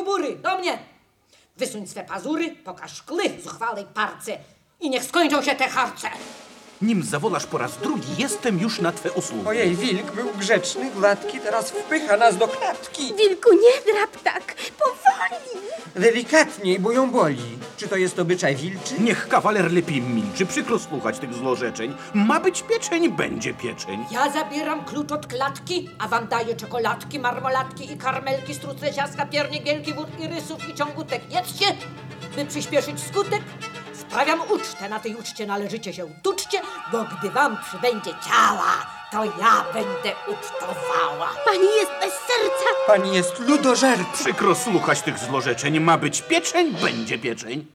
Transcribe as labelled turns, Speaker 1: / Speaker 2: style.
Speaker 1: bury, do mnie! Wysuń swe pazury, pokaż kły zuchwałej parce i niech skończą się te harce!
Speaker 2: Nim zawolasz po raz drugi, jestem już na twe usługi.
Speaker 3: Ojej, wilk był grzeczny, gładki, teraz wpycha nas do klatki.
Speaker 4: Wilku, nie drap tak, powoli.
Speaker 3: Delikatniej, bo ją boli. Czy to jest obyczaj wilczy?
Speaker 2: Niech kawaler lepiej milczy, przykro słuchać tych złorzeczeń. Ma być pieczeń, będzie pieczeń.
Speaker 1: Ja zabieram klucz od klatki, a wam daję czekoladki, marmolatki i karmelki, struce, ciastka, piernik, wielki wód i rysów i ciągutek. Jedzcie, by przyspieszyć skutek. Sprawiam ucztę, na tej uczcie należycie się tuczcie, bo gdy wam przybędzie ciała, to ja będę ucztowała.
Speaker 4: Pani jest bez serca.
Speaker 3: Pani jest ludożerca.
Speaker 2: Przykro słuchać tych złorzeczeń. Ma być pieczeń, będzie pieczeń.